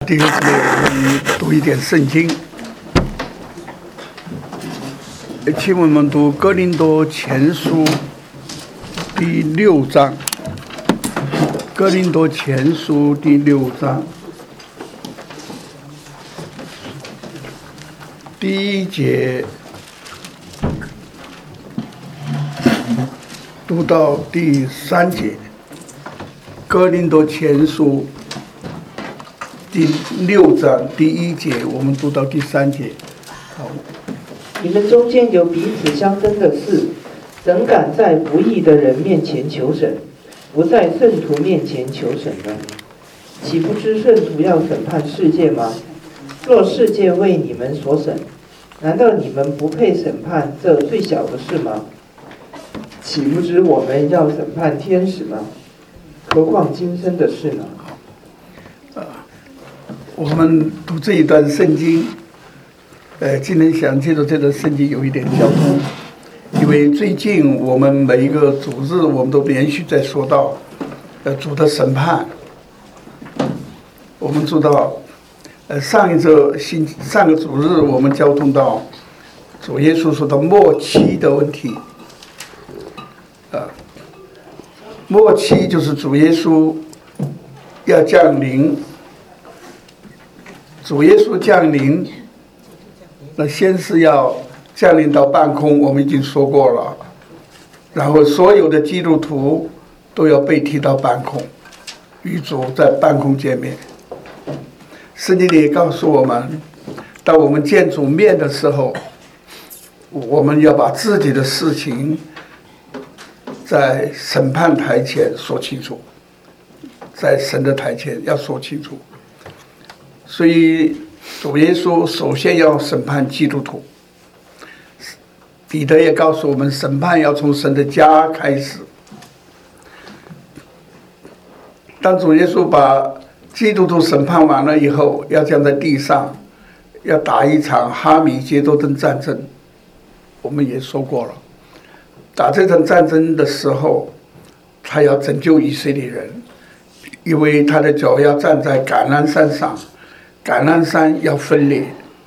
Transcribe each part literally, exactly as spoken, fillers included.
弟兄姊妹，我们读一点圣经。请我们读哥林多前书第六章。哥林多前书第六章第一节读到第三节。哥林多前书第六章第一节，我们读到第三节。好， 你们中间有彼此相争的事，怎敢在不义的人面前求审，不在圣徒面前求审呢？岂不知圣徒要审判世界吗？若世界为你们所审，难道你们不配审判这最小的事吗？岂不知我们要审判天使吗？何况今生的事呢？ 我们读这一段圣经，呃，今天想借着这段圣经有一点交通，因为最近我们每一个主日，我们都连续在说到，呃，主的审判。我们知道，呃，上一周星上个主日我们交通到主耶稣说的末期的问题，呃，末期就是主耶稣要降临。主耶稣降临，那先是要降临到半空，我们已经说过了。然后所有的基督徒都要被提到半空，与主在半空见面。圣经里也告诉我们，当我们见主面的时候，我们要把自己的事情在审判台前说清楚，在神的台前要说清楚。所以主耶稣首先要审判基督徒，彼得也告诉我们，审判要从神的家开始。当主耶稣把基督徒审判完了以后，要降在地上，要打一场哈米结多顿战争。我们也说过了，打这场战争的时候，他要拯救以色列人，因为他的脚要站在橄榄山上，橄榄山要分裂，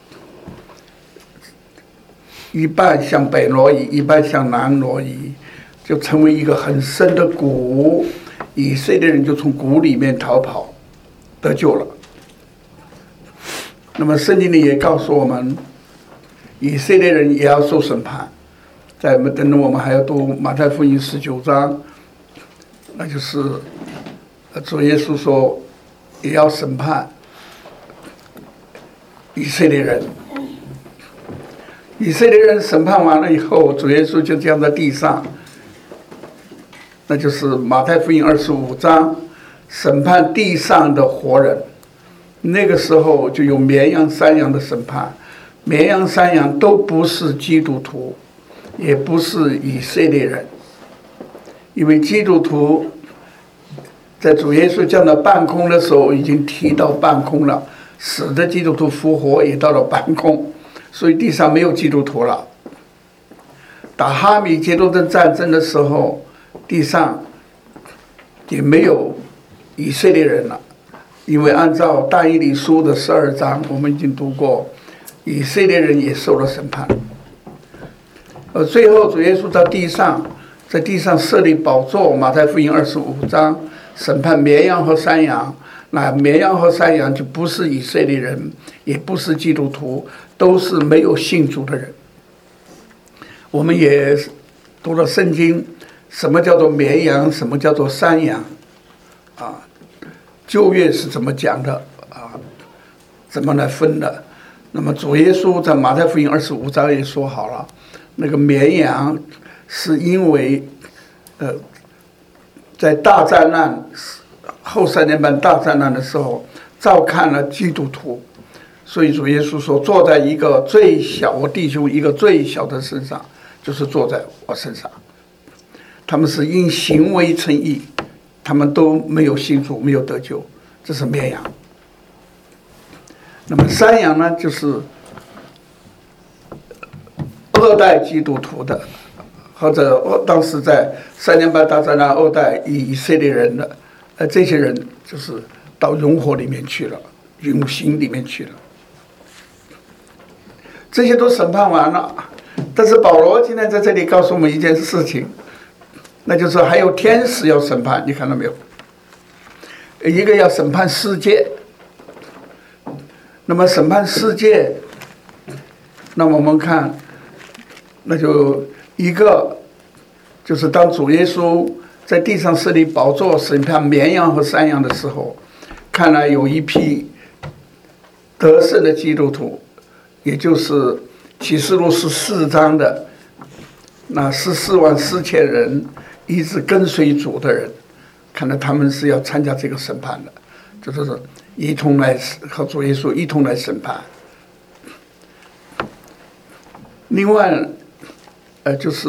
一半向北挪移，一半向南挪移，就成为一个很深的谷，以色列人就从谷里面逃跑，得救了。那么圣经里也告诉我们，以色列人也要受审判。在等等，我们还要读马太福音十九章，那就是主耶稣说也要审判以色列人。以色列人审判完了以后，主耶稣就降在地上，那就是马太福音二十五章，审判地上的活人。那个时候就有绵羊山羊的审判，绵羊山羊都不是基督徒，也不是以色列人，因为基督徒在主耶稣降到半空的时候已经提到半空了，死的基督徒复活也到了半空，所以地上没有基督徒了。打哈米结多顿战争的时候，地上也没有以色列人了，因为按照但以理书的十二章，我们已经读过，以色列人也受了审判。而最后主耶稣到地上，在地上设立宝座，马太福音二十五章审判绵羊和山羊。那绵羊和山羊就不是以色列人，也不是基督徒，都是没有信主的人。我们也读了圣经，什么叫做绵羊，什么叫做山羊啊？旧约是怎么讲的啊？怎么来分的？那么主耶稣在马太福音二十五章也说好了，那个绵羊是因为呃在大灾难后三年半大灾难的时候照看了基督徒，所以主耶稣说，坐在一个最小，我弟兄一个最小的身上，就是坐在我身上。他们是因行为称义，他们都没有信主，没有得救，这是绵羊。那么山羊呢，就是二代基督徒的，或者当时在三年半大灾难二代以以色列人的，呃，这些人就是到永火里面去了， 永刑里面去了。这些都审判完了，但是保罗今天在这里告诉我们一件事情，那就是还有天使要审判，你看到没有？一个要审判世界，那么审判世界，那么我们看，那就一个就是当主耶稣在地上设立宝座审判绵羊和山羊的时候，看来有一批得胜的基督徒，也就是启示录十四章的那十四万四千人一直跟随主的人，看来他们是要参加这个审判的，就是一同来和主耶稣一同来审判。另外，呃，就是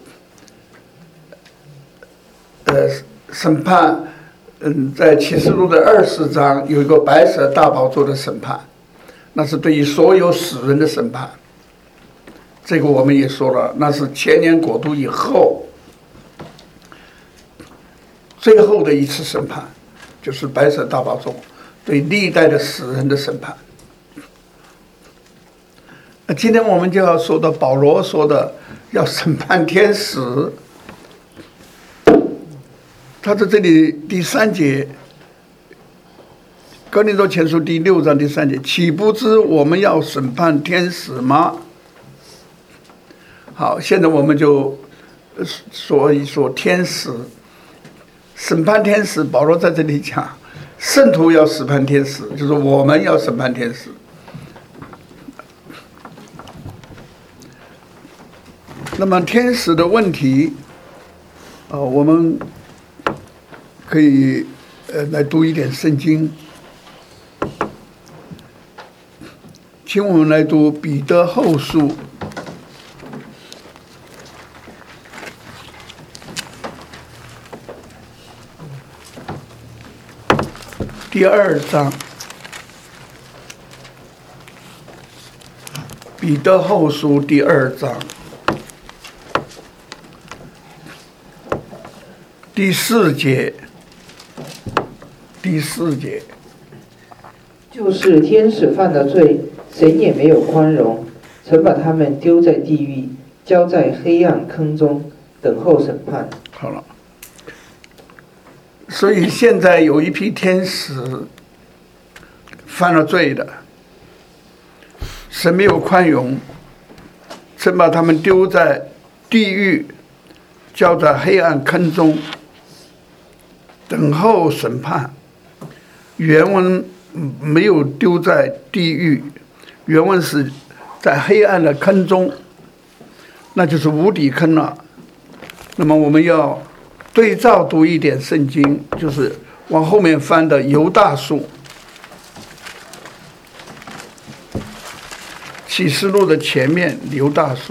呃审判，嗯，在启示录的二十章有一个白色大宝座的审判，那是对于所有死人的审判。这个我们也说了，那是千年国度以后最后的一次审判，就是白色大宝座对历代的死人的审判。那今天我们就要说到保罗说的要审判天使，他在这里第三节，哥林多前书第六章第三节，岂不知我们要审判天使吗？好，现在我们就说一说天使，审判天使。保罗在这里讲，圣徒要审判天使，就是我们要审判天使。那么天使的问题，呃，我们可以呃来读一点圣经，请我们来读彼得后书第二章，彼得后书第二章第四节，第四节， 就是天使犯了罪，神也没有宽容，曾把他们丢在地狱，交在黑暗坑中，等候审判。 好了。所以现在有一批天使犯了罪的，神没有宽容，曾把他们丢在地狱，交在黑暗坑中，等候审判。原文没有丢在地狱，原文是在黑暗的坑中，那就是无底坑了。那么我们要对照读一点圣经，就是往后面翻的犹大书，启示录的前面犹大书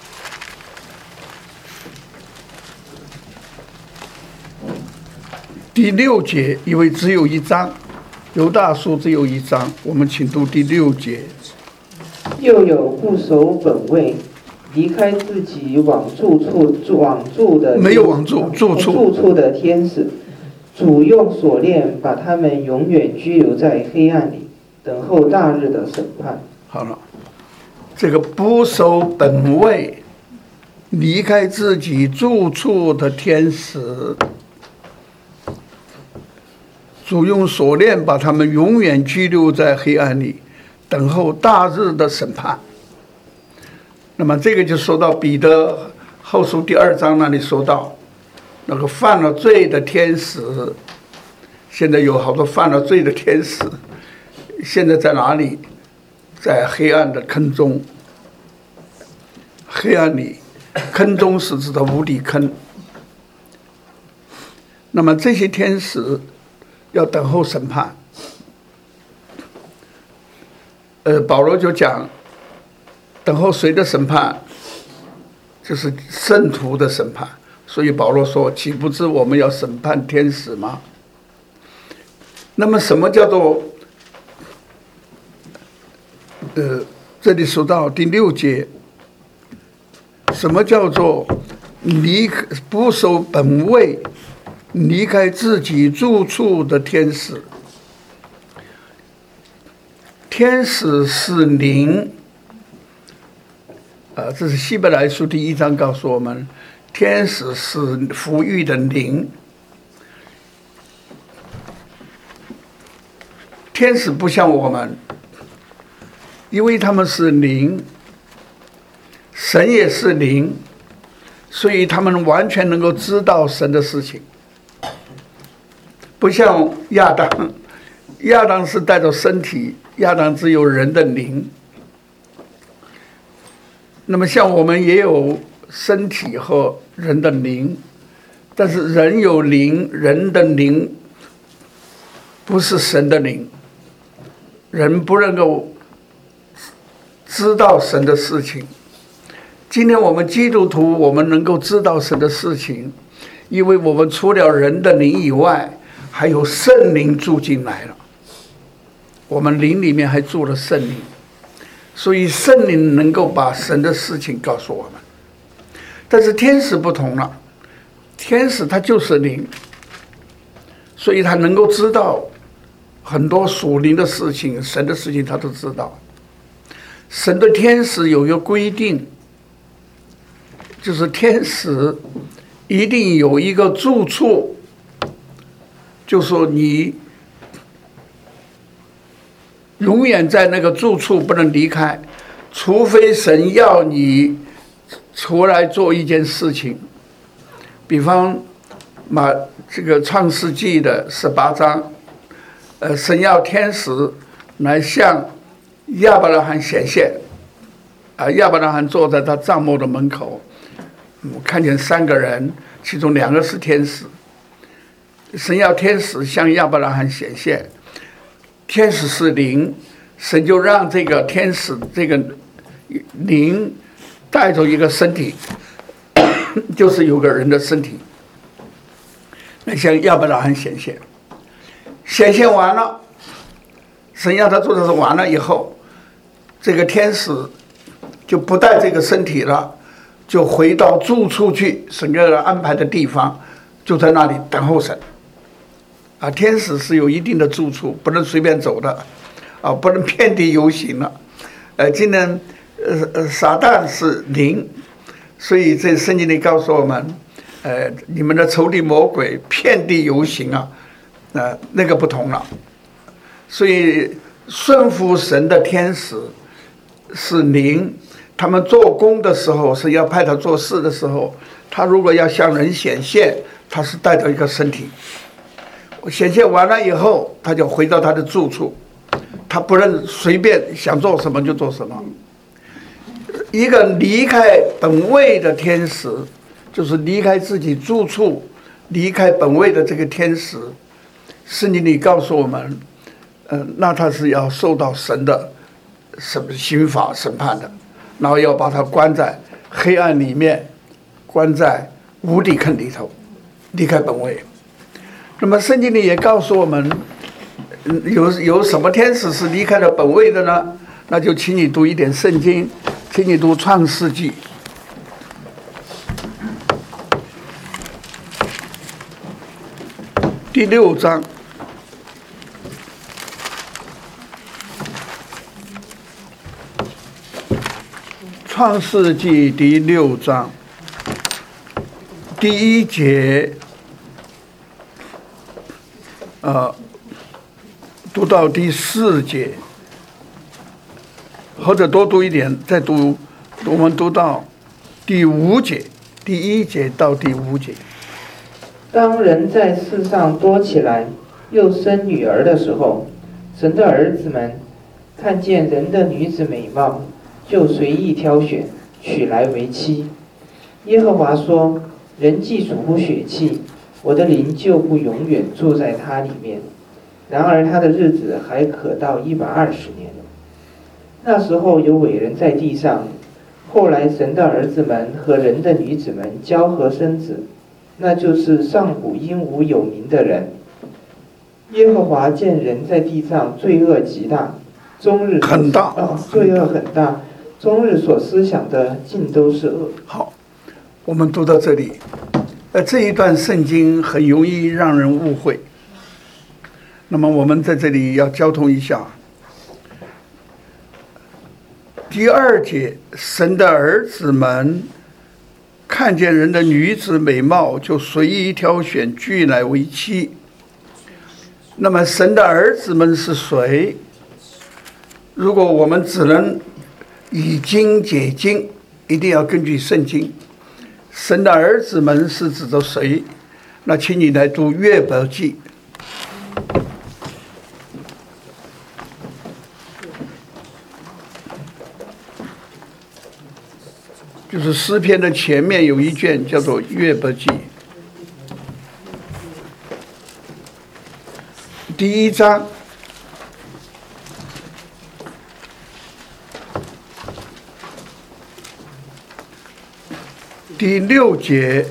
第六节，因为只有一章，犹大书只有一章，我们请读第六节。 又有不守本位，离开自己往住处往住的没有往住住处住处的天使，主用锁链把他们永远拘留在黑暗里，等候大日的审判。 好了，这个不守本位，离开自己住处的天使，主用锁链把他们永远拘留在黑暗里，等候大日的审判。那么这个就说到彼得后书第二章那里说到，那个犯了罪的天使，现在有好多犯了罪的天使，现在在哪里？在黑暗的坑中。黑暗里，坑中是指的无底坑。那么这些天使要等候审判。呃，保罗就讲，等候谁的审判？就是圣徒的审判。所以保罗说：“岂不知我们要审判天使吗？”那么什么叫做？呃，这里说到第六节，什么叫做离不守本位、离开自己住处的天使？ 天使是灵，呃，这是希伯来书第一章告诉我们，天使是抚育的灵。天使不像我们，因为他们是灵，神也是灵，所以他们完全能够知道神的事情。不像亚当，亚当是带着身体，亚当只有人的灵。那么像我们也有身体和人的灵，但是人有灵，人的灵不是神的灵，人不能够知道神的事情。今天我们基督徒，我们能够知道神的事情，因为我们除了人的灵以外，还有圣灵住进来了，我们灵里面还住了圣灵，所以圣灵能够把神的事情告诉我们。但是天使不同了，天使他就是灵，所以他能够知道很多属灵的事情，神的事情他都知道。神对天使有一个规定，就是天使一定有一个住处，就说你永远在那个住处不能离开，除非神要你出来做一件事情。比方马这个创世纪的十八章，呃，神要天使来向亚伯拉罕显现，啊，亚伯拉罕坐在他帐幕的门口，嗯，看见三个人，其中两个是天使。神要天使向亚伯拉罕显现，天使是灵，神就让这个天使这个灵带着一个身体，就是有个人的身体，来向亚伯拉罕显现。显现完了，神要他做的事完了以后，这个天使就不带这个身体了，就回到住处去，神给他安排的地方，就在那里等候神。啊，天使是有一定的住处，不能随便走的，啊，不能遍地游行了。呃，今天呃呃，撒旦是灵，所以这圣经里告诉我们，呃，你们的仇敌魔鬼遍地游行啊，呃，那个不同了。所以顺服神的天使是灵，他们做工的时候是要派他做事的时候，他如果要向人显现，他是带着一个身体。显现完了以后，他就回到他的住处，他不能随便想做什么就做什么。一个离开本位的天使，就是离开自己住处、离开本位的这个天使，圣经里告诉我们，呃，那他是要受到神的什么刑罚审判的，然后要把他关在黑暗里面，关在无底坑里头，离开本位。那么圣经里也告诉我们，有有什么天使是离开了本位的呢？那就请你读一点圣经，请你读创世纪第六章。创世纪第六章第一节。呃，读到第四节，或者多读一点，再读，我们读到第五节，第一节到第五节。 当人在世上多起来，又生女儿的时候，神的儿子们看见人的女子美貌，就随意挑选，娶来为妻。耶和华说：人既属乎血气，我的灵就不永远住在他里面，然而他的日子还可到一百二十年。那时候有伟人在地上，后来神的儿子们和人的女子们交合生子，那就是上古因无有名的人。耶和华见人在地上罪恶极大，终日很大、 哦、罪恶很大，终日所思想的尽都是恶。 好，我们读到这里。呃，这一段圣经很容易让人误会。那么我们在这里要交通一下， 第二节，神的儿子们看见人的女子美貌，就随意挑选，聚来为妻。那么神的儿子们是谁？如果我们只能以经解经，一定要根据圣经。神的儿子们是指的谁？那请你来读约伯记。就是诗篇的前面有一卷叫做约伯记，第一章第六节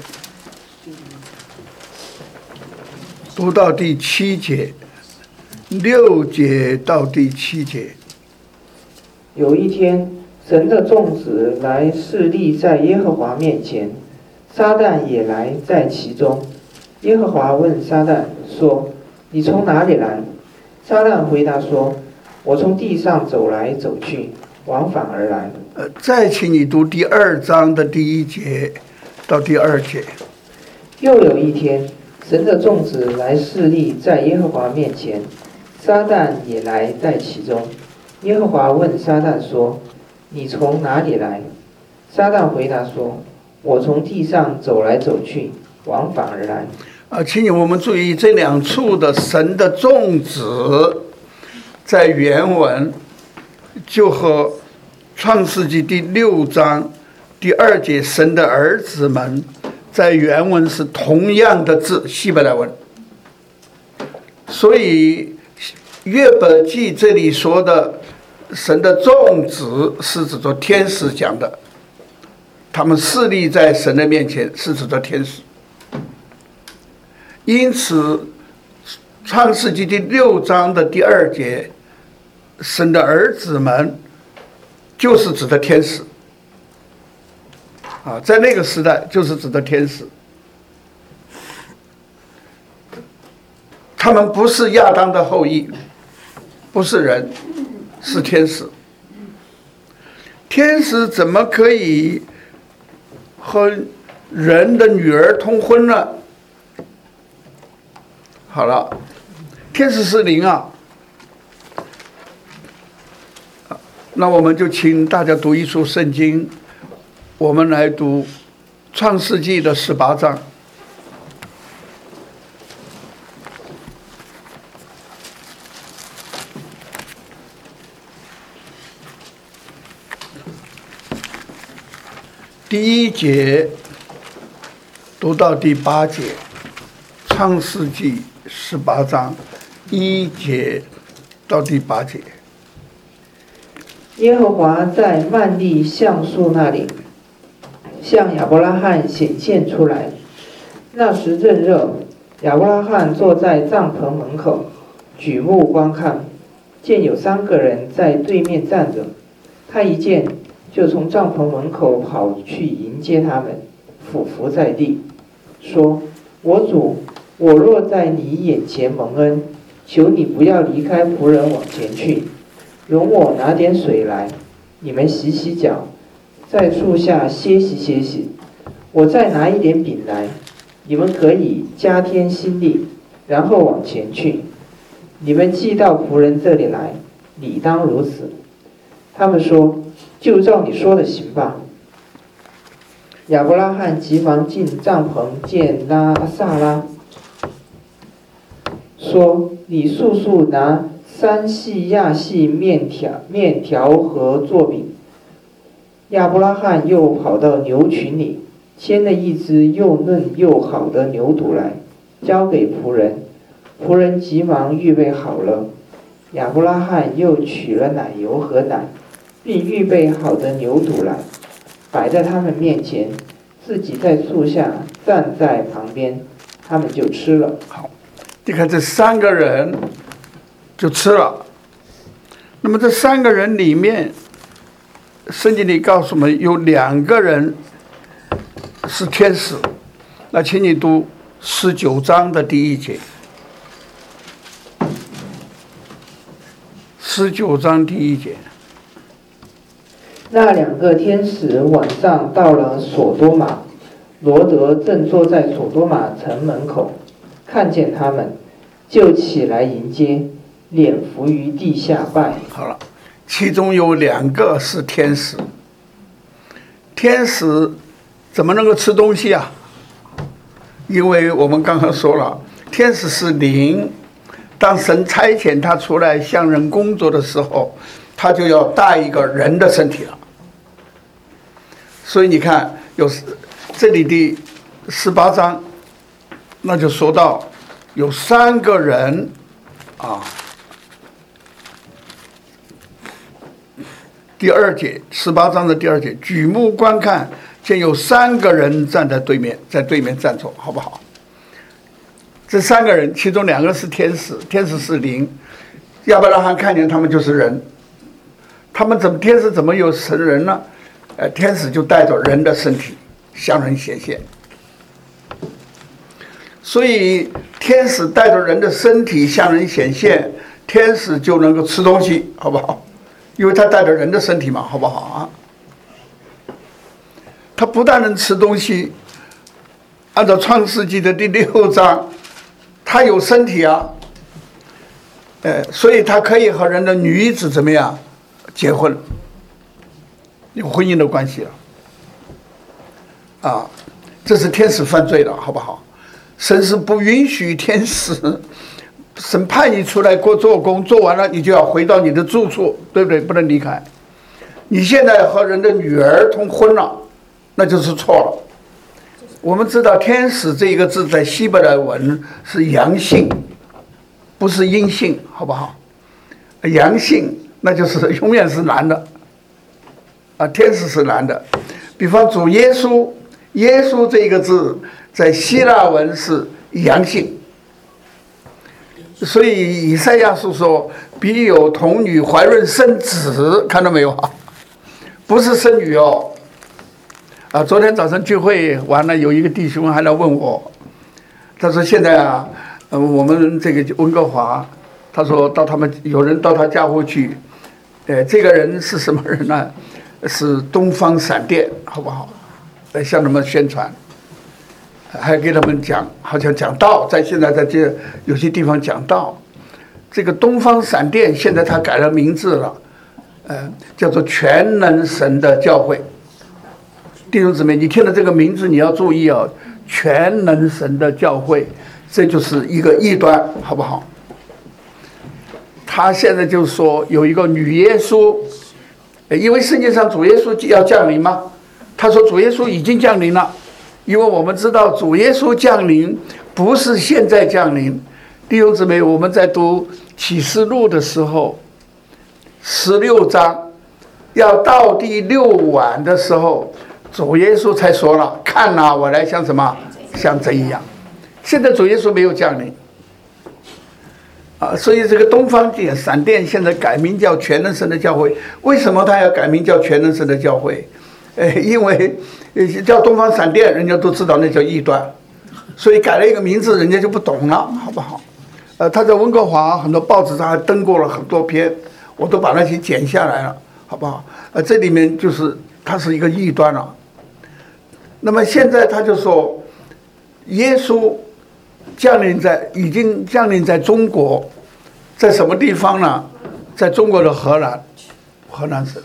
读到第七节，六节到第七节。 有一天，神的众子来侍立在耶和华面前，撒旦也来在其中。耶和华问撒旦说：“你从哪里来？”撒旦回答说：“我从地上走来走去，往返而来。” 呃，再请你读第二章的第一节到第二节。 又有一天，神的众子来侍立在耶和华面前，撒旦也来在其中。耶和华问撒旦说：“你从哪里来？”撒旦回答说：“我从地上走来走去，往返而来。” 啊，请你我们注意这两处的神的众子，在原文就和创世纪第六章第二节神的儿子们，在原文是同样的字，希伯来文。所以约伯记这里说的神的众子是指着天使讲的，他们侍立在神的面前是指着天使。因此创世纪第六章的第二节神的儿子们就是指的天使啊，在那个时代就是指的天使，他们不是亚当的后裔，不是人，是天使。天使怎么可以和人的女儿通婚呢？好了，天使是灵啊。那我们就请大家读一处圣经，我们来读创世纪的十八章。第一节读到第八节，创世纪十八章一节到第八节。 耶和华在曼利橡树那里向亚伯拉罕显现出来。那时正热，亚伯拉罕坐在帐篷门口，举目观看，见有三个人在对面站着。他一见，就从帐篷门口跑去迎接他们，俯伏在地，说：“我主，我若在你眼前蒙恩，求你不要离开仆人往前去，容我拿点水来，你们洗洗脚，在树下歇息歇息。我再拿一点饼来，你们可以加添心力，然后往前去。你们既到仆人这里来，理当如此。”他们说：“就照你说的行吧。”亚伯拉罕急忙进帐篷见拉萨拉，说：“你速速拿三细亚细面条、面条和做饼。”亚伯拉罕又跑到牛群里，牵了一只又嫩又好的牛犊来，交给仆人。仆人急忙预备好了。亚伯拉罕又取了奶油和奶，并预备好的牛犊来，摆在他们面前，自己在树下站在旁边，他们就吃了。 好，你看这三个人就吃了。那么这三个人里面，圣经里告诉我们有两个人是天使。那请你读十九章的第一节。十九章第一节。 那两个天使晚上到了索多玛，罗德正坐在索多玛城门口，看见他们，就起来迎接，脸伏于地下拜。 好了，其中有两个是天使。天使怎么能够吃东西啊？因为我们刚刚说了，天使是灵，当神差遣他出来向人工作的时候，他就要带一个人的身体了。所以你看，有这里的十八章，那就说到有三个人啊。第二节，十八章的第二节，举目观看，见有三个人站在对面，在对面站着，好不好？这三个人，其中两个是天使，天使是灵，亚伯拉罕看见他们就是人，他们怎么天使怎么有神人呢？呃，天使就带着人的身体向人显现，所以天使带着人的身体向人显现，天使就能够吃东西，好不好？因为他带着人的身体嘛，好不好啊？他不但能吃东西，按照创世纪的第六章，他有身体啊，呃，所以他可以和人的女子怎么样结婚，有婚姻的关系了，啊，这是天使犯罪了，好不好？神是不允许天使。神派你出来过做工，做完了你就要回到你的住处，对不对？不能离开。你现在和人的女儿通婚了，那就是错了。我们知道天使这一个字在希伯来文是阳性，不是阴性，好不好？阳性那就是永远是男的啊，天使是男的。比方主耶稣，耶稣这个字在希腊文是阳性。所以以赛亚书说必有童女怀孕生子，看到没有啊？不是生女哦。啊，昨天早上聚会完了，有一个弟兄还来问我，他说现在啊，呃，我们这个温哥华，他说到他们有人到他家户去，呃，这个人是什么人呢？是东方闪电，好不好？来向他们宣传。还给他们讲，好像讲道，在现在在这有些地方讲道。这个东方闪电现在他改了名字了，呃，叫做全能神的教会。弟兄姊妹，你听了这个名字，你要注意哦，全能神的教会，这就是一个异端，好不好？他现在就说有一个女耶稣，因为圣经上主耶稣要降临嘛，他说主耶稣已经降临了。因为我们知道主耶稣降临不是现在降临，弟兄姊妹，我们在读启示录的时候，十六章要到第六晚的时候，主耶稣才说了：“看哪，我来像什么？像贼一样。”现在主耶稣没有降临啊，所以这个东方电闪电现在改名叫全能神的教会。为什么他要改名叫全能神的教会？呃，因为叫东方闪电，人家都知道那叫异端，所以改了一个名字，人家就不懂了，好不好？呃，他在温哥华很多报纸上还登过了很多篇，我都把那些剪下来了，好不好？呃，这里面就是它是一个异端了。那么现在他就说，耶稣降临在已经降临在中国，在什么地方呢？在中国的河南，河南省。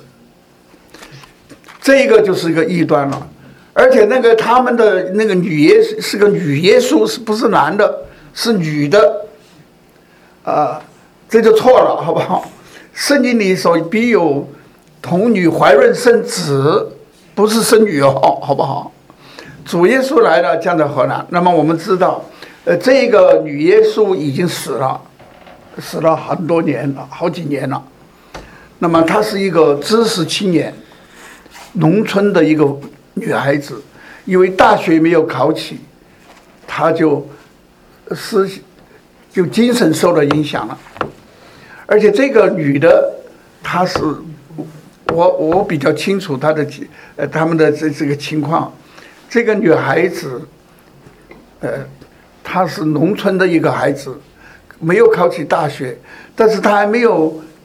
这个就是一个异端了，而且那个他们的那个女耶稣是个女耶稣，是不是男的？是女的，啊、呃，这就错了，好不好？圣经里说必有童女怀孕生子，不是生女哦，好不好？主耶稣来了，降在河南。那么我们知道，呃，这个女耶稣已经死了，死了很多年了，好几年了。那么她是一个知识青年。农村的一个女孩子，因为大学没有考起，她就思就精神受了影响了。而且这个女的，她是我我比较清楚她的呃他们的这这个情况。这个女孩子，呃，她是农村的一个孩子，没有考起大学，但是她还没有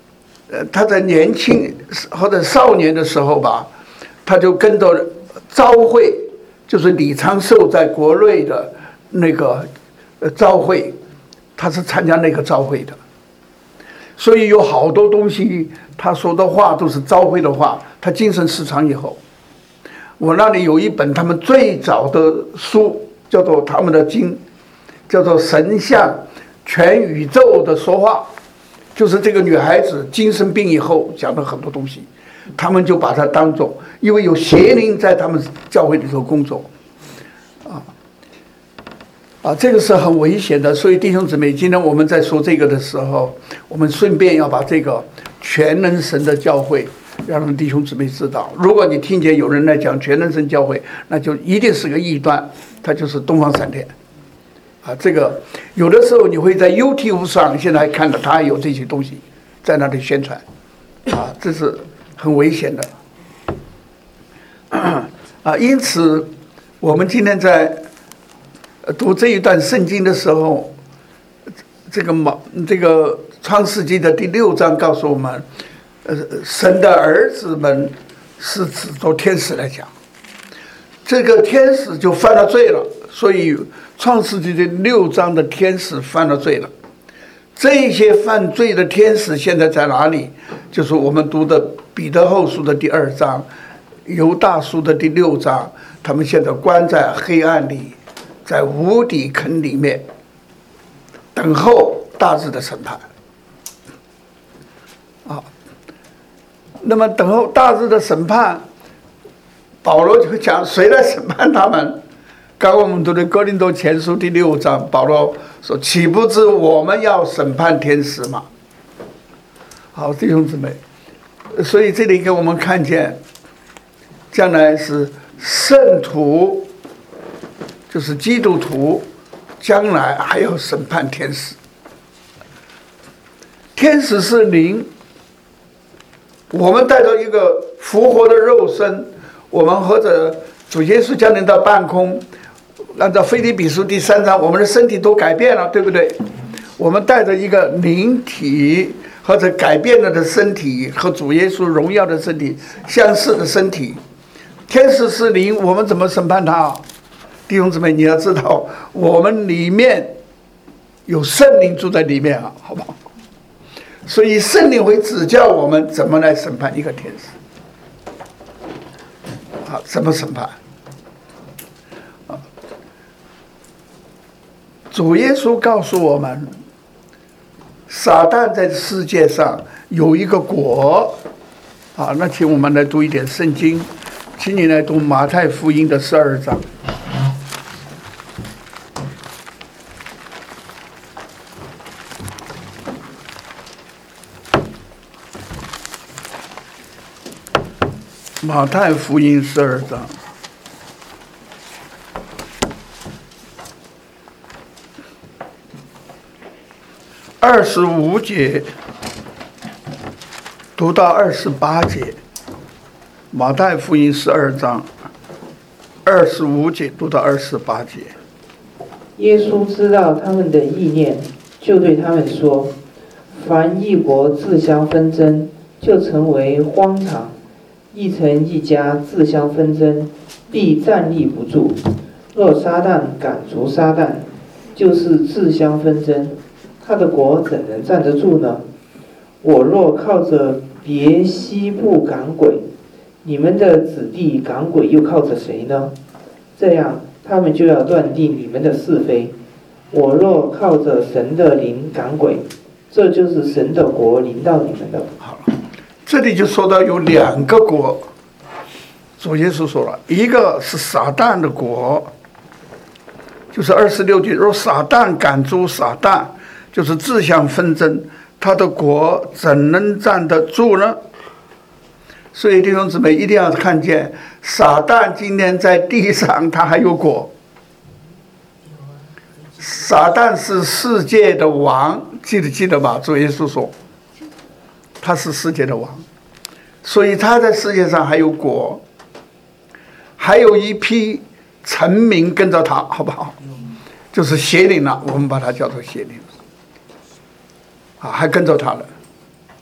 呃，他在年轻或者少年的时候吧，他就跟着召会，就是李长寿在国内的那个呃召会，他是参加那个召会的，所以有好多东西他说的话都是召会的话。他精神失常以后，我那里有一本他们最早的书，叫做他们的经，叫做《神像全宇宙的说话》，就是这个女孩子精神病以后讲的很多东西，他们就把它当作，因为有邪灵在他们教会里头工作，啊啊，这个是很危险的。所以弟兄姊妹，今天我们在说这个的时候，我们顺便要把这个全能神的教会让弟兄姊妹知道。如果你听见有人来讲全能神教会，那就一定是个异端，它就是东方闪电啊。这个有的时候你会在 YouTube 上现在还看到他还有这些东西在那里宣传啊，这是很危险的啊。因此我们今天在读这一段圣经的时候，这个马这个创世纪的第六章告诉我们，呃，神的儿子们是指着天使来讲，这个天使就犯了罪了，所以创世纪的六章的天使犯了罪了。这些犯罪的天使现在在哪里？就是我们读的彼得后书的第二章，犹大书的第六章，他们现在关在黑暗里，在无底坑里面，等候大日的审判。啊，那么等候大日的审判，保罗就讲谁来审判他们？刚我们读的哥林多前书第六章，保罗说：“岂不知我们要审判天使吗？”好，弟兄姊妹，所以这里给我们看见，将来是圣徒，就是基督徒，将来还要审判天使。天使是灵，我们带着一个复活的肉身，我们或者主耶稣降临到半空。按照腓立比书第三章，我们的身体都改变了，对不对？我们带着一个灵体或者改变了的身体，和主耶稣荣耀的身体相似的身体。天使是灵，我们怎么审判他？弟兄姊妹，你要知道，我们里面有圣灵住在里面啊，好不好？所以圣灵会指教我们怎么来审判一个天使。啊，怎么审判？主耶稣告诉我们，撒旦在世界上有一个国啊。那请我们来读一点圣经，请你来读马太福音的十二章。马太福音十二章。二十五节读到二十八节，马太福音十二章二十五节读到二十八节。 耶稣知道他们的意念，就对他们说：凡一国自相纷争，就成为荒场；一城一家自相纷争，必站立不住。若撒旦赶逐撒旦，就是自相纷争，他的国怎能站得住呢？我若靠着别西卜赶鬼，你们的子弟赶鬼又靠着谁呢？这样，他们就要断定你们的是非。我若靠着神的灵赶鬼，这就是神的国临到你们的。 好了，这里就说到有两个国，主耶稣说了，一个是撒旦的国，就是二十六节，若撒旦赶逐撒旦，就是自相纷争，他的国怎能站得住呢？所以弟兄姊妹一定要看见，撒旦今天在地上他还有国。撒旦是世界的王，记得记得吧？主耶稣说他是世界的王，所以他在世界上还有国，还有一批臣民跟着他，好不好？就是邪灵了，我们把它叫做邪灵啊，还跟着他了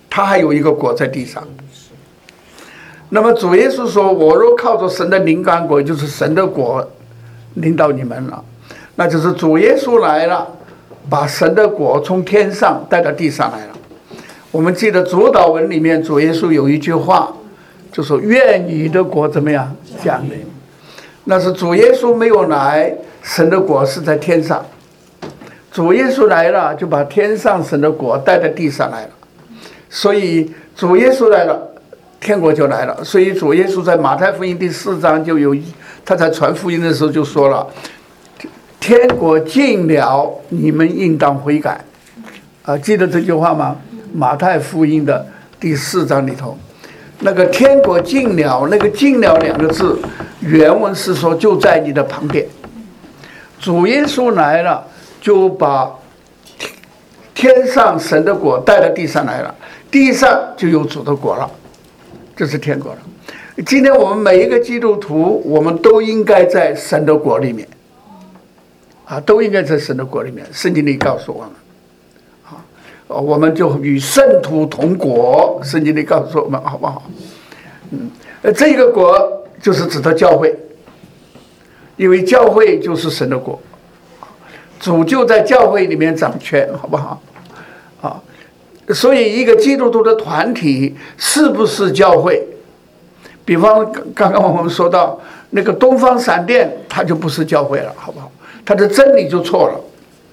他还有一个国在地上。那么主耶稣说：“我若靠着神的灵感国，就是神的国领导你们了，那就是主耶稣来了，把神的国从天上带到地上来了。”我们记得主祷文里面，主耶稣有一句话，就说：“愿你的国怎么样降临？”那是主耶稣没有来，神的国是在天上。主耶稣来了，就把天上神的国带到地上来了。所以主耶稣来了，天国就来了。所以主耶稣在马太福音第四章就有，他在传福音的时候就说了：“天国近了，你们应当悔改。”啊，记得这句话吗？马太福音的第四章里头，那个天国近了，那个近了两个字，原文是说就在你的旁边。主耶稣来了，就把天上神的国带到地上来了，地上就有主的国了，这是天国了。今天我们每一个基督徒，我们都应该在神的国里面，啊，都应该在神的国里面。圣经里告诉我们，啊，我们就与圣徒同国。圣经里告诉我们，好不好？嗯，这个国就是指的教会，因为教会就是神的国，主就在教会里面掌权，好不好？啊，所以一个基督徒的团体是不是教会？比方刚刚我们说到那个东方闪电，它就不是教会了，好不好？它的真理就错了。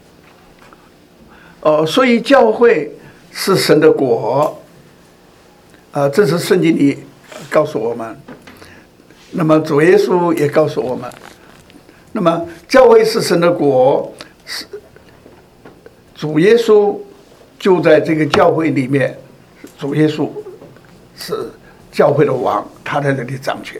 哦、呃，所以教会是神的国，啊、呃，这是圣经里告诉我们。那么主耶稣也告诉我们，那么教会是神的国，是主耶稣就在这个教会里面，主耶稣是教会的王，他在这里掌权。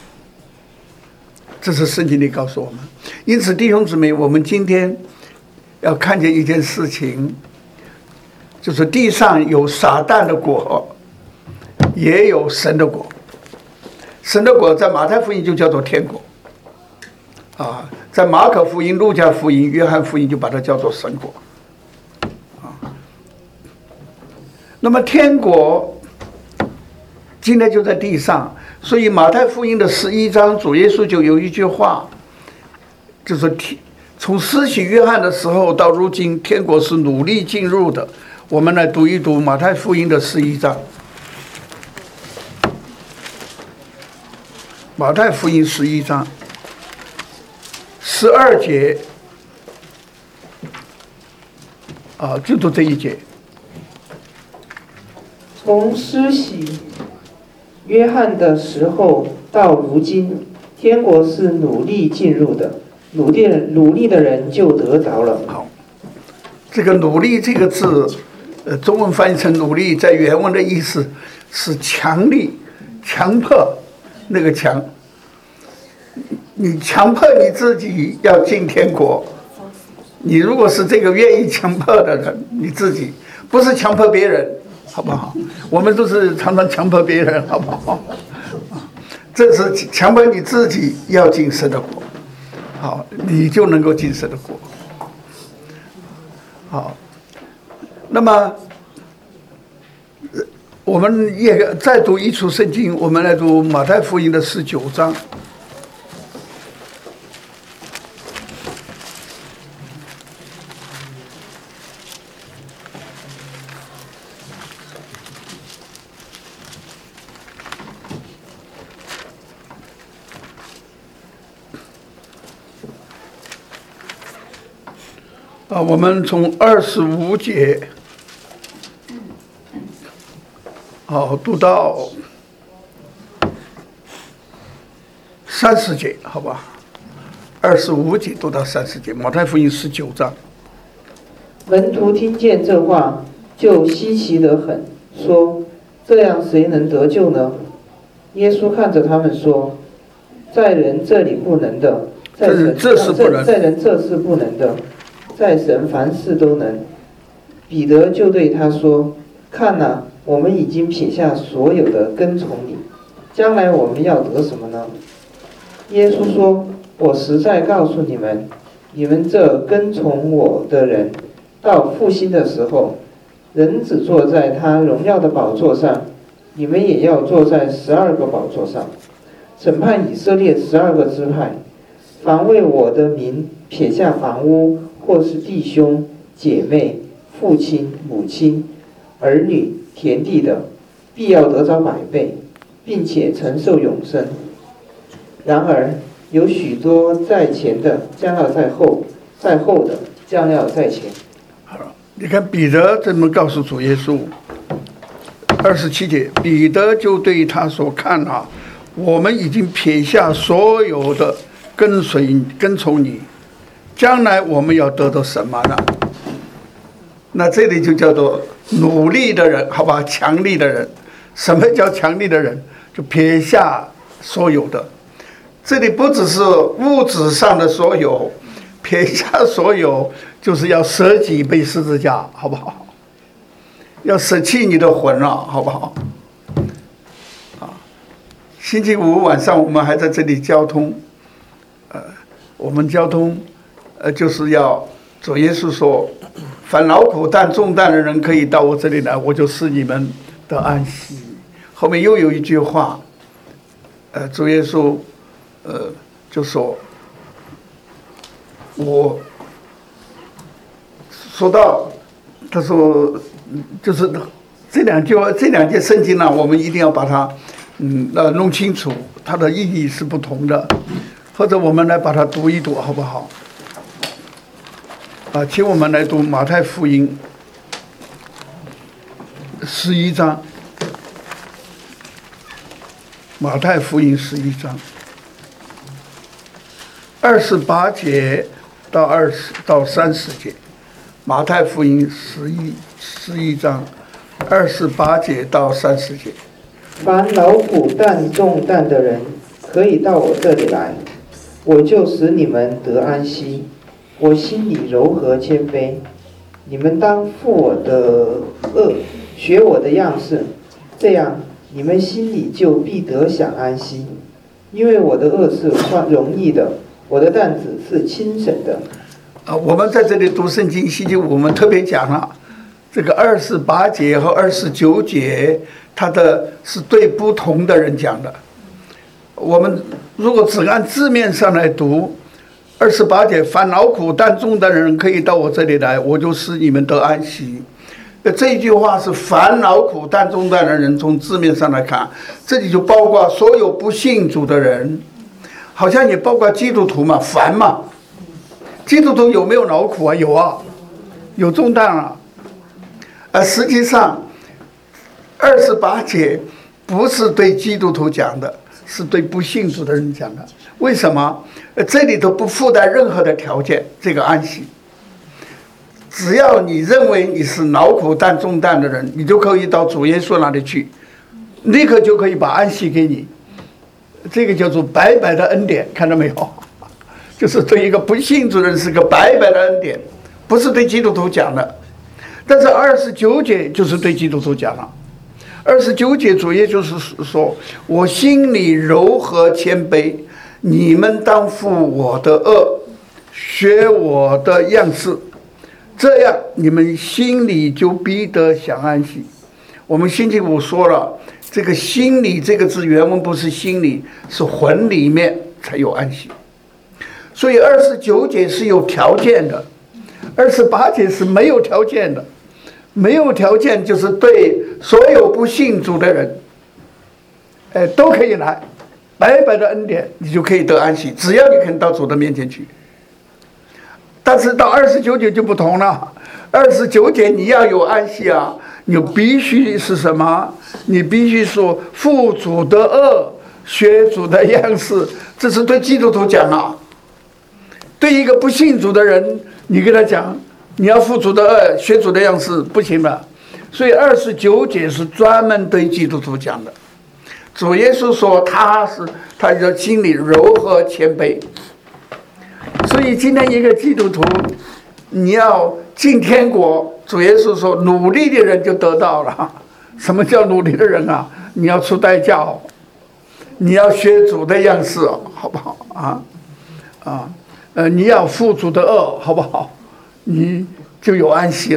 这是圣经里告诉我们。因此弟兄姊妹，我们今天要看见一件事情，就是地上有撒旦的国，也有神的国。神的国在马太福音就叫做天国，啊，在马可福音、路加福音、约翰福音就把它叫做神国，啊。那么天国今天就在地上，所以马太福音的十一章，主耶稣就有一句话，就是天从施洗约翰的时候到如今，天国是努力进入的。我们来读一读马太福音的十一章。马太福音十一章十二节，啊，就读这一节。 从施洗约翰的时候到如今，天国是努力进入的，努力努力的人就得着了。 好，这个“努力”这个字，呃，中文翻译成“努力”，在原文的意思是强力、强迫。那个强，你强迫你自己要进天国。你如果是这个愿意强迫的人，你自己不是强迫别人，好不好？我们都是常常强迫别人，好不好？这是强迫你自己要进神的国，好，你就能够进神的国。好，那么我们也再读一处圣经，我们来读马太福音的十九章。啊，我们从二十五节，好，读到三十节，好吧？二十五节读到三十节，马太福音十九章。 门徒听见这话，就稀奇得很，说：“这样谁能得救呢？”耶稣看着他们说：“在人这里不能的，在神这是不能， 在人这是不能的。在神凡事都能。”彼得就对他说：“看哪，我们已经撇下所有的跟从你，将来我们要得什么呢？”耶稣说：“我实在告诉你们，你们这跟从我的人，到复兴的时候， 人子坐在他荣耀的宝座上，你们也要坐在十二个宝座上，审判以色列十二个支派。凡为我的名撇下房屋，或是弟兄、姐妹、父亲、母亲、儿女、田地的，必要得着百倍，并且承受永生。然而有许多在前的，将要在后；在后的，将要在前。 好了，你看彼得这么告诉主耶稣，二十七节，彼得就对他说：“看啊，我们已经撇下所有的，跟随跟从你，将来我们要得到什么呢？”那这里就叫做努力的人，好吧，强力的人。什么叫强力的人？就撇下所有的。这里不只是物质上的所有，撇下所有，就是要舍己背十字架，好不好？要舍弃你的魂了，好不好？啊，星期五晚上我们还在这里交通，呃，我们交通，呃，就是要主耶稣说，凡劳苦担重担的人可以到我这里来，我就使你们得安息。后面又有一句话，呃，主耶稣。呃，就说，我说到，他说，就是这两句话，这两节圣经呢，我们一定要把它，嗯，呃，弄清楚，它的意义是不同的，或者我们来把它读一读，好不好？啊，请我们来读马太福音十一章，马太福音十一章。二十八节到二十到三十节，马太福音十一十一章，二十八节到三十节。 凡劳苦担重担的人，可以到我这里来，我就使你们得安息。我心里柔和谦卑，你们当负我的恶，学我的样式，这样你们心里就必得享安息。因为我的恶是容易的，我的担子是轻省的。 啊，我们在这里读圣经，星期五我们特别讲了这个二十八节和二十九节，它的是对不同的人讲的。我们如果只按字面上来读，二十八节，凡劳苦担重担的人可以到我这里来，我就使你们得安息。这一句话是凡劳苦担重担的人，从字面上来看，这里就包括所有不信主的人，好像也包括基督徒嘛，凡嘛。基督徒有没有劳苦啊？有啊，有重担啊。而实际上，二十八节不是对基督徒讲的，是对不信主的人讲的。为什么？这里头不附带任何的条件，这个安息。只要你认为你是劳苦担重担的人，你就可以到主耶稣那里去，立刻就可以把安息给你。这个叫做白白的恩典，看到没有？就是对一个不信主的人是个白白的恩典，不是对基督徒讲的。但是二十九节就是对基督徒讲了。二十九节主耶稣就是说，我心里柔和谦卑，你们当负我的恶，学我的样式，这样你们心里就必得享安息。我们星期五说了，这个心里这个字原文不是心里，是魂里面才有安息。所以二十九节是有条件的，二十八节是没有条件的。没有条件就是对所有不信主的人，哎，都可以来，白白的恩典，你就可以得安息，只要你肯到主的面前去。但是到二十九节就不同了，二十九节你要有安息啊，你必须是什么？你必须说负主的恶，学主的样式，这是对基督徒讲啊。对一个不信主的人，你跟他讲，你要负主的恶，学主的样式，不行了。所以二十九节是专门对基督徒讲的。主耶稣说他是他的心里柔和谦卑。所以今天一个基督徒，你要进天国，主耶稣说努力的人就得到了。什么叫努力的人啊？你要出代价哦，你要学主的样式哦，好不好啊？啊，呃，你要负主的恶，好不好？你就有安息了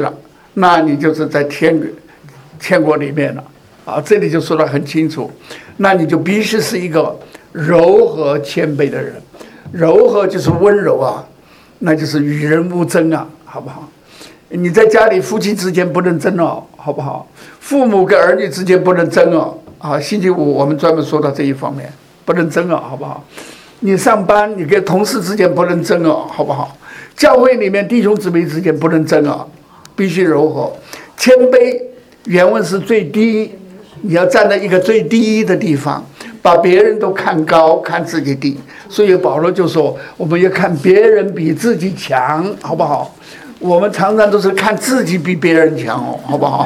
那你就是在天天国里面了啊。这里就说得很清楚，那你就必须是一个柔和谦卑的人。柔和就是温柔啊，那就是与人无争啊，好不好？你在家里夫妻之间不能争哦，好不好？父母跟儿女之间不能争哦。啊，星期五我们专门说到这一方面，不能争哦，好不好？你上班，你跟同事之间不能争哦，好不好？教会里面弟兄姊妹之间不能争哦，必须柔和、谦卑。原文是最低，你要站在一个最低的地方，把别人都看高，看自己低。所以保罗就说，我们要看别人比自己强，好不好？我们常常都是看自己比别人强哦，好不好？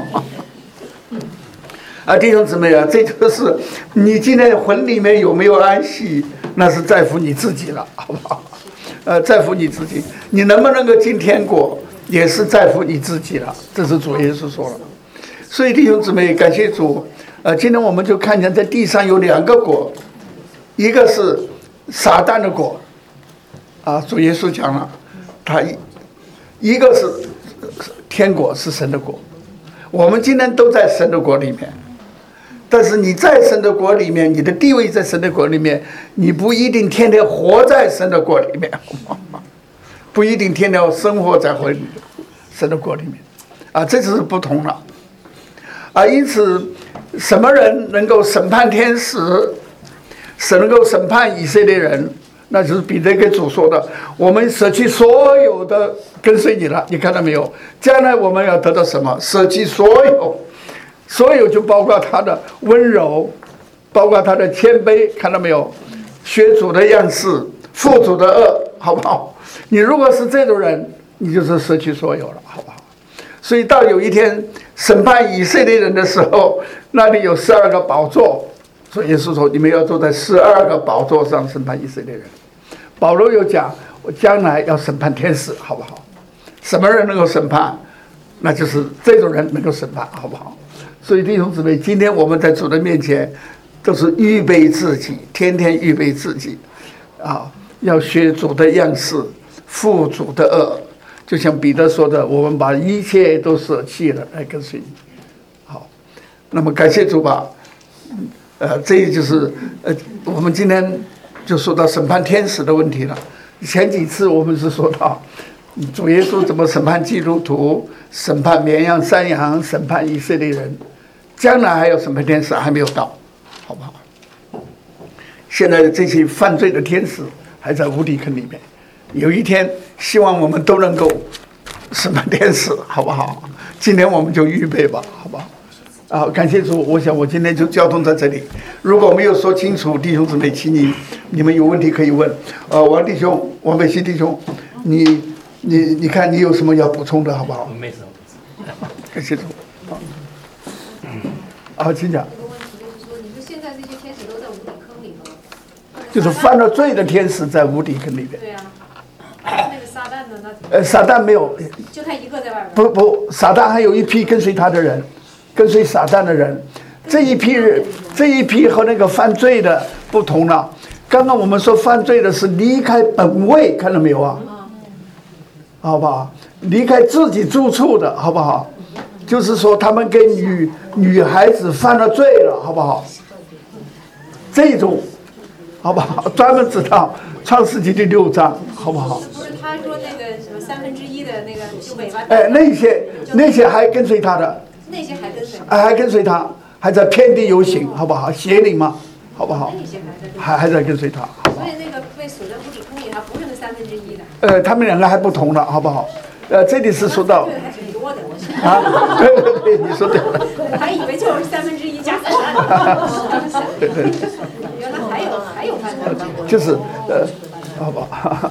啊，弟兄姊妹啊，这就是你今天魂里面有没有安息，那是在乎你自己了，好不好？呃，在乎你自己，你能不能够进天国，也是在乎你自己了。这是主耶稣说了。所以弟兄姊妹，感谢主。呃，今天我们就看见在地上有两个国，一个是撒旦的国，啊，主耶稣讲了，他一一个是天国，是神的国。我们今天都在神的国里面。但是你在神的国里面，你的地位在神的国里面，你不一定天天活在神的国里面，不一定天天生活在神的国里面，啊，这就是不同了，啊，因此，什么人能够审判天使，神能够审判以色列人，那就是彼得给主说的，我们舍弃所有的跟随你了，你看到没有？将来我们要得到什么？舍弃所有。所有就包括他的温柔，包括他的谦卑，看到没有？学主的样式，负主的恶，好不好？你如果是这种人，你就是失去所有了，好不好？所以到有一天审判以色列人的时候，那里有十二个宝座，所以耶稣说你们要坐在十二个宝座上审判以色列人。保罗又讲，我将来要审判天使，好不好？什么人能够审判？那就是这种人能够审判，好不好？所以弟兄姊妹，今天我们在主的面前都是预备自己，天天预备自己啊，要学主的样式，负主的恶，就像彼得说的，我们把一切都舍弃了来跟随你。好，那么感谢主吧。呃，这就是呃，我们今天就说到审判天使的问题了。前几次我们是说到主耶稣怎么审判基督徒，审判绵羊山羊，审判以色列人，将来还有审判天使还没有到，好不好？现在这些犯罪的天使还在无底坑里面，有一天希望我们都能够审判天使，好不好？今天我们就预备吧，好不好？啊，感谢主，我想我今天就交通在这里。如果没有说清楚，弟兄姊妹，请你你们有问题可以问。呃，王弟兄，王北新弟兄，你你你看你有什么要补充的，好不好？ 没什么补充。 感谢主。好，好，请讲。 这个问题就是说，你说现在这些天使都在无底坑里头， 就是犯了罪的天使在无底坑里面。 对啊，那个撒旦呢？那呃，撒旦没有， 就他一个在外边。 不不，撒旦还有一批跟随他的人，跟随撒旦的人，这一批人，这一批和那个犯罪的不同了。刚刚我们说犯罪的是离开本位，看到没有啊？好不好？离开自己住处的，好不好？就是说他们跟女女孩子犯了罪了，好不好？这种，好不好？专门知道创世纪第六章，好不好？ 不是他说那个什么三分之一的那个就尾巴。 哎，那些那些还跟随他的， 那些还跟随。 哎，还跟随他，还在遍地游行，好不好？邪灵嘛，好不好？ 那些还在。 还还在跟随他，好不好？ 所以那个被锁在无底坑里，他不是那三分之一的。 呃，他们两个还不同了，好不好？呃，这里是说到还挺多的，我是。 啊，对对对，你说对了。 还以为就是三分之一加三。 对对。 原来还有还有犯罪。 就是呃，好不好？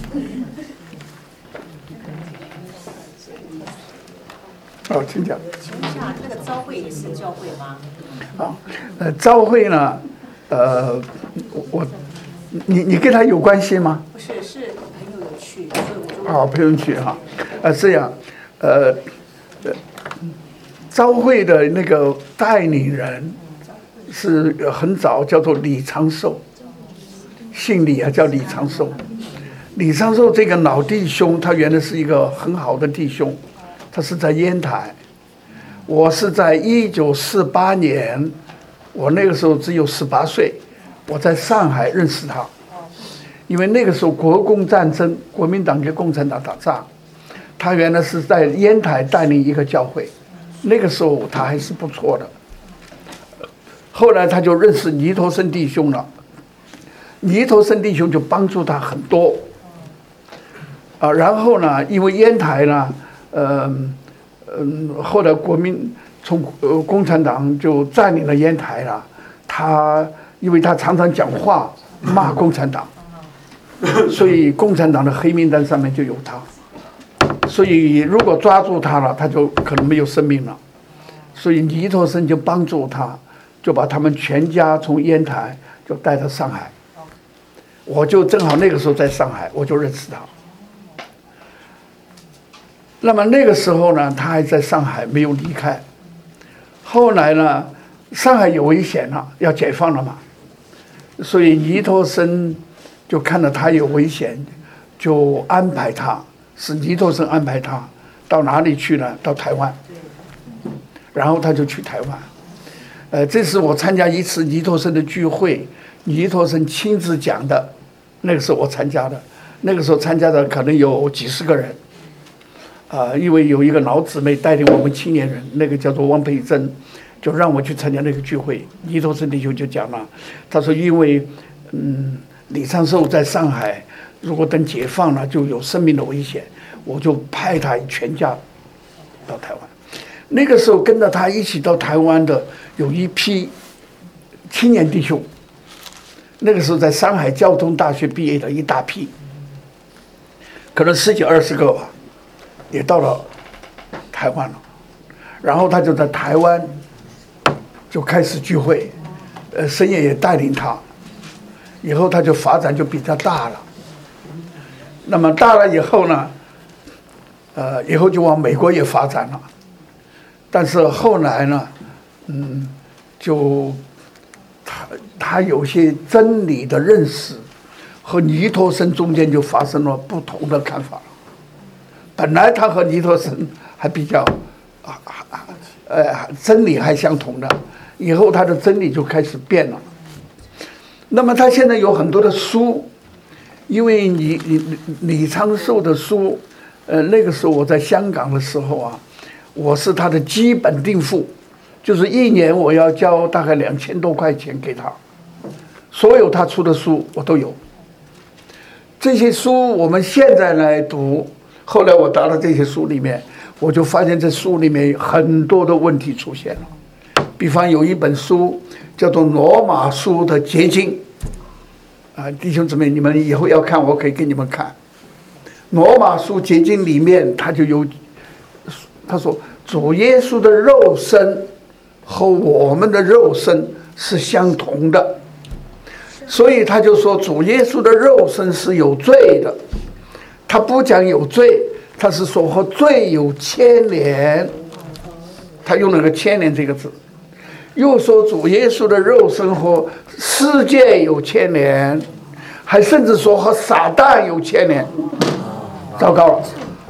好，请讲。 请问一下，那个召会也是教会吗？ 啊，呃，召会呢，呃，我，你你跟他有关系吗？ 不是，是朋友有去，所以我就。 好，朋友去哈，呃，这样，呃，呃，召会的那个带领人是很早，叫做李长寿，姓李啊，叫李长寿。李长寿这个老弟兄，他原来是一个很好的弟兄， 他是在烟台。我是在一九四八年，我那个时候只有十八岁，我在上海认识他。因为那个时候国共战争，国民党跟共产党打仗，他原来是在烟台带领一个教会，那个时候他还是不错的。后来他就认识尼陀生弟兄了，尼陀生弟兄就帮助他很多。啊，然后呢，因为烟台呢，呃，嗯，后来国民从呃共产党就占领了烟台了，他因为他常常讲话骂共产党。所以共产党的黑名单上面就有他，所以如果抓住他了，他就可能没有生命了。所以尼陀生就帮助他，就把他们全家从烟台就带到上海。我就正好那个时候在上海，我就认识他。那么那个时候呢，他还在上海没有离开。后来呢，上海有危险了，要解放了嘛，所以尼陀生就看到他有危险，就安排他，是尼陀生安排他到哪里去呢？到台湾，然后他就去台湾。呃，这是我参加一次尼陀生的聚会，尼陀生亲自讲的，那个时候我参加的，那个时候参加的可能有几十个人，啊、呃，因为有一个老姊妹带领我们青年人，那个叫做汪佩珍，就让我去参加那个聚会。尼陀生弟兄就讲了，他说因为嗯。李昌寿在上海，如果等解放了，就有生命的危险，我就派他全家到台湾。那个时候跟着他一起到台湾的有一批青年弟兄，那个时候在上海交通大学毕业的一大批，可能十几二十个吧，也到了台湾了。然后他就在台湾就开始聚会，呃，神爷也带领他。以后他就发展就比较大了，那么大了以后呢，呃，以后就往美国也发展了，但是后来呢，嗯，就他他有些真理的认识和尼陀生中间就发生了不同的看法了。本来他和尼陀生还比较啊啊呃真理还相同的，以后他的真理就开始变了。那么他现在有很多的书，因为李李李昌寿的书，呃，那个时候我在香港的时候啊，我是他的基本定付，就是一年我要交大概两千多块钱给他，所有他出的书我都有。这些书我们现在来读，后来我到了这些书里面，我就发现这书里面很多的问题出现了。比方有一本书叫做《罗马书的结晶》，啊，弟兄姊妹，你们以后要看，我可以给你们看。《罗马书结晶》里面，他就有，他说主耶稣的肉身和我们的肉身是相同的，所以他就说主耶稣的肉身是有罪的。他不讲有罪，他是说和罪有牵连，他用了个牵连这个字。又说主耶稣的肉身和世界有牵连，还甚至说和撒旦有牵连，糟糕了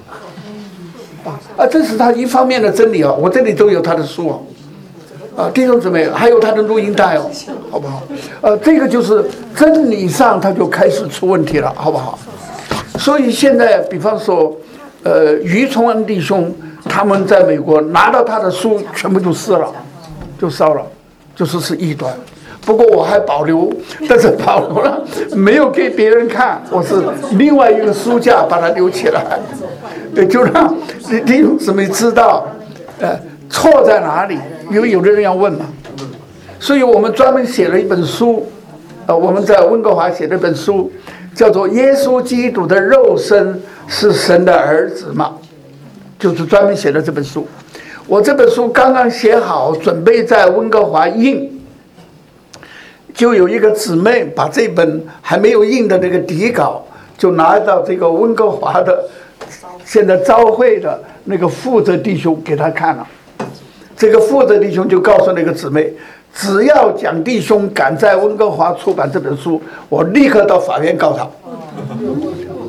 啊！这是他一方面的真理啊，我这里都有他的书啊，啊，弟兄姊妹，还有他的录音带哦，好不好？呃，这个就是真理上他就开始出问题了，好不好？所以现在，比方说，呃，于崇恩弟兄他们在美国拿到他的书，全部就撕了。就烧了，就说是异端。不过我还保留，但是保留了没有给别人看，我是另外一个书架把它留起来，就让弟兄姊妹知道，呃，错在哪里，因为有的人要问嘛。所以我们专门写了一本书，呃，我们在温哥华写了一本书，叫做《耶稣基督的肉身是神的儿子吗》，就是专门写的这本书。我这本书刚刚写好，准备在温哥华印，就有一个姊妹把这本还没有印的那个底稿，就拿到这个温哥华的现在召会的那个负责弟兄给他看了。这个负责弟兄就告诉那个姊妹，只要蒋弟兄敢在温哥华出版这本书，我立刻到法院告他。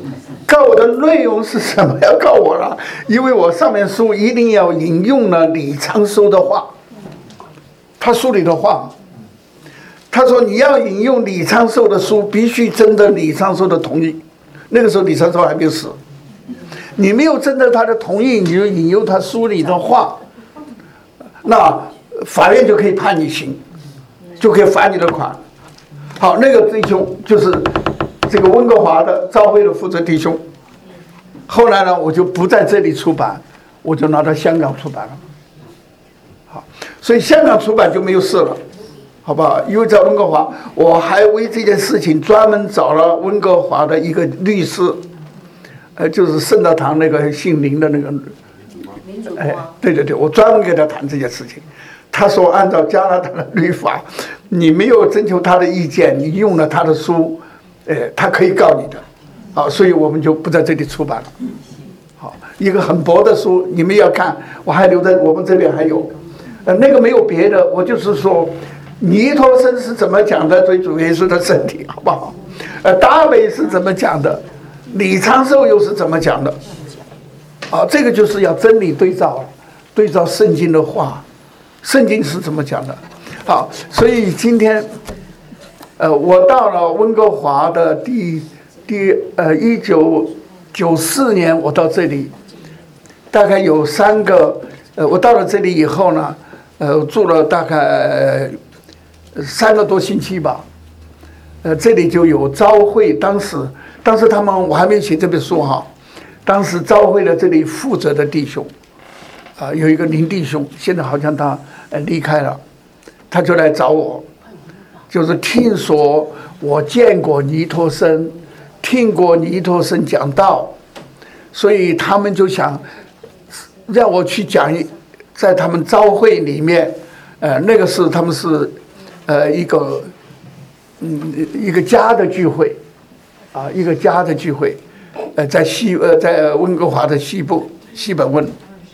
告我的内容是什么？要告我了，因为我上面书一定要引用了李昌寿的话，他书里的话。他说你要引用李昌寿的书，必须征得李昌寿的同意。那个时候李昌寿还没有死，你没有征得他的同意，你就引用他书里的话，那法院就可以判你刑，就可以罚你的款。好，那个弟兄就是这个温哥华的召会的负责弟兄。后来呢，我就不在这里出版，我就拿到香港出版了。好，所以香港出版就没有事了。好不好？因为在温哥华，我还为这件事情专门找了温哥华的一个律师，呃，就是圣道堂那个姓林的那个，哎，对对对，我专门给他谈这件事情。他说，按照加拿大的律法，你没有征求他的意见，你用了他的书，呃，他可以告你的。好，所以我们就不在这里出版了。好，一个很薄的书，你们要看，我还留在我们这边还有，呃，那个没有别的，我就是说。尼托生是怎么讲的对主耶稣的身体，好不好？呃，达维是怎么讲的？李昌寿又是怎么讲的？啊，这个就是要真理对照，对照圣经的话，圣经是怎么讲的？好，所以今天，呃，我到了温哥华的第第呃一九九四年，我到这里，大概有三个，呃，我到了这里以后呢，呃，住了大概。三个多星期吧，呃，这里就有召会，当时，当时他们我还没写这本书哈，当时召会的这里负责的弟兄，啊、呃，有一个林弟兄，现在好像他呃离开了，他就来找我，就是听说我见过尼托生，听过尼托生讲道，所以他们就想让我去讲一，在他们召会里面，呃，那个是他们是。呃，一个，嗯，一个家的聚会，啊，一个家的聚会，呃，在西呃，在温哥华的西部西本温，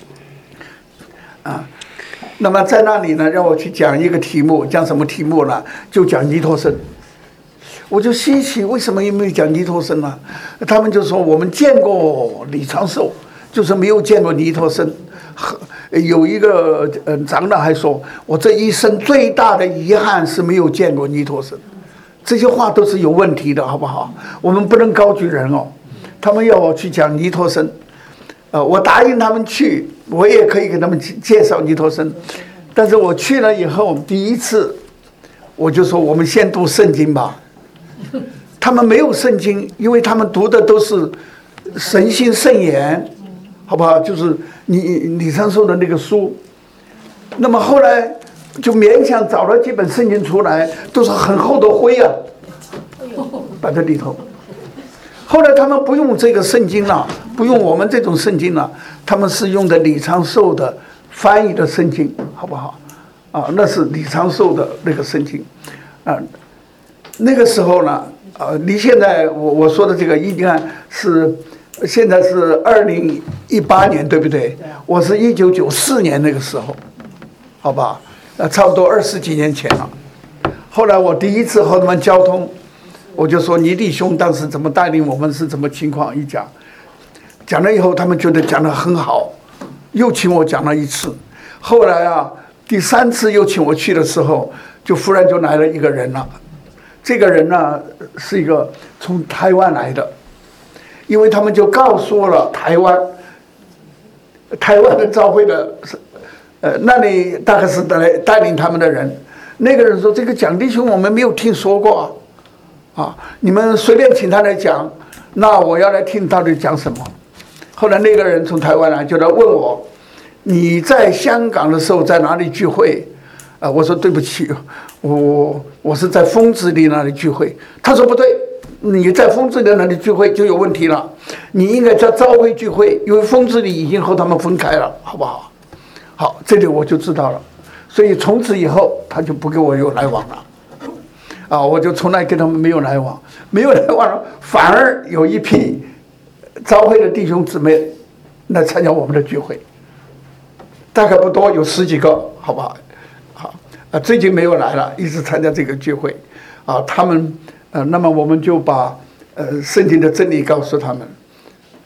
啊，那么在那里呢，让我去讲一个题目，讲什么题目呢？就讲尼托生。我就稀奇，为什么又没有讲尼托生呢？他们就说我们见过李长寿，就是没有见过尼托生。有一个呃长老还说，我这一生最大的遗憾是没有见过尼托生。这些话都是有问题的，好不好？我们不能高举人哦。他们要我去讲尼托生，呃，我答应他们去，我也可以给他们介绍尼托生。但是我去了以后，第一次我就说我们先读圣经吧。他们没有圣经，因为他们读的都是神性圣言。好不好？就是你李昌寿的那个书，那么后来就勉强找了几本圣经出来，都是很厚的灰啊，摆在里头。后来他们不用这个圣经了，不用我们这种圣经了，他们是用的李昌寿的翻译的圣经，好不好？啊，那是李昌寿的那个圣经，啊，那个时候呢，啊，离现在我我说的这个应该是。现在是二零一八年，对不对？我是一九九四年那个时候，好吧？呃，差不多二十几年前了。后来我第一次和他们交通，我就说尼弟兄当时怎么带领我们是怎么情况一讲，讲了以后他们觉得讲得很好，又请我讲了一次。后来啊，第三次又请我去的时候，就忽然就来了一个人了。这个人呢是一个从台湾来的。因为他们就告诉了台湾，台湾的召会的，呃，那里大概是带带领他们的人。那个人说：“这个蒋弟兄我们没有听说过啊，啊，你们随便请他来讲，那我要来听到底讲什么。”后来那个人从台湾来，就来问我：“你在香港的时候在哪里聚会？”啊，我说：“对不起，我我是在丰子里那里聚会。”他说：“不对。”你在丰子里那里聚会就有问题了，你应该在召会聚会，因为丰子里已经和他们分开了，好不好？好，这里我就知道了，所以从此以后他就不跟我有来往了，啊，我就从来跟他们没有来往，没有来往了，反而有一批召会的弟兄姊妹来参加我们的聚会，大概不多，有十几个，好不好？好，啊，最近没有来了，一直参加这个聚会，啊，他们。呃，那么我们就把呃圣经的真理告诉他们，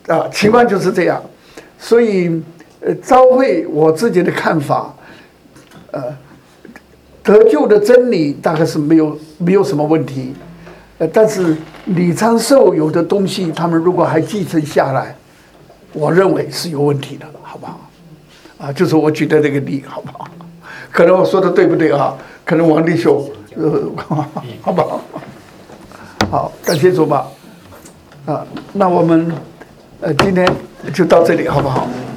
啊，情况就是这样。所以，呃，召会我自己的看法，呃，得救的真理大概是没有没有什么问题，呃，但是李昌寿有的东西，他们如果还继承下来，我认为是有问题的，好不好？啊，就是我举的这个例，好不好？可能我说的对不对啊？可能王弟兄，呃，好不好？好，感谢主吧。啊，那我们呃今天就到这里，好不好？